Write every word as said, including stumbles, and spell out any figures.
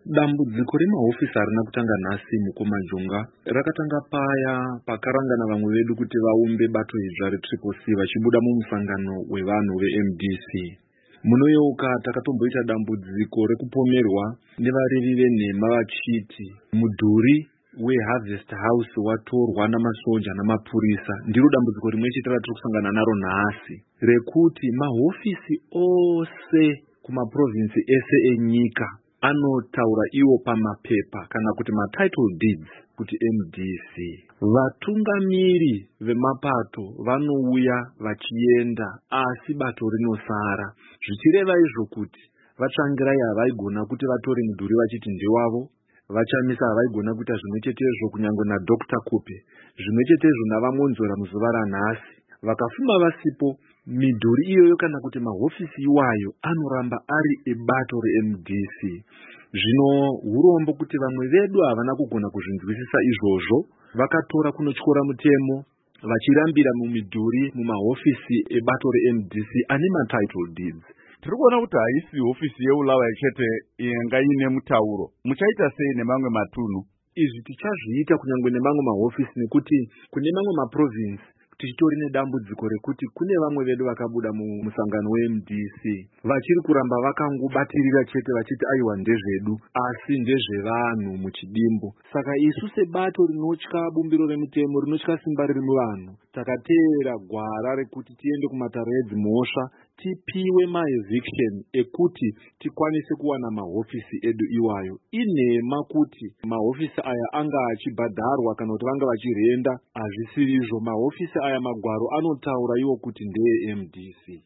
Dambudziko remahofisi arina kutanga nhasi mukomajonga. Rakatanga paya pakarangana vamwe vedu kuti vaumbe bato idzva retriple C vachibuda mumusangano wevanhu veM D C. Munoyeuka takatomboita dambudziko rekupomerwa nevarevi venhema vachiti mudhuri weHarvest House watorwa namasoja namapurisa. Ndiro dambudziko rimwe chete ratiri kusangana naro nhasi, rekuti mahofisi ose kumaprovinsi ese enyika anotaura iwo pamapepa kana kuti matitle deeds kuti M D C. Vatungamiri vemapato vanouya vachienda asi bato rinosara, zvichireva izvo kuti vatsvangirai havaigona kuti vatore mudhuri vachiti ndewavo, vachamisa havaigona kuita zvimwe chetezvo kunyange naDr Kupe, zvimwe chetezvo navamonzora muzuva ranhasi. Vakafuma vasipo, midhuri iyoyo kana kuti mahofisi iwayo anoramba ari ebato reM D C. Zvino hurombo kuti vamwe vedu havana kugona kuzvinzwisisa izvozvo, vakatora kunotyora mutemo vachirambira mumidhuri mumahofisi ebato reM D C ane matitle deeds. Tiri kuona kuti haisi hofisi yeUlawa chete inga ine mutauro. Muchaita sei nemamwe matunhu? Izvi tichazviita kunyange nemamwe mahofisi, nekuti kune mamwe maprovinsi tichitori nedambudziko rekuti kune vamwe vedu vakabuda mumusangano weM D C vachiri kuramba vakangobatirira chete vachiti aiwa ndezvedu asi ndezvevanhu muchidimbu. Saka isu sebato rinotya bumbiro remutemo, rinotya simba riri muvanhu, takateera gwara rekuti tiende kumatare edzimhosva tipiwe maeviction ekuti tikwanise kuwana mahofisi edu iwayo. Inhema kuti mahofisi aya anga achibhadharwa kana kuti vanga vachirenda, hazvisiri izvo. Mahofisi aya magwaro anotaura iwo kuti ndeye M D C.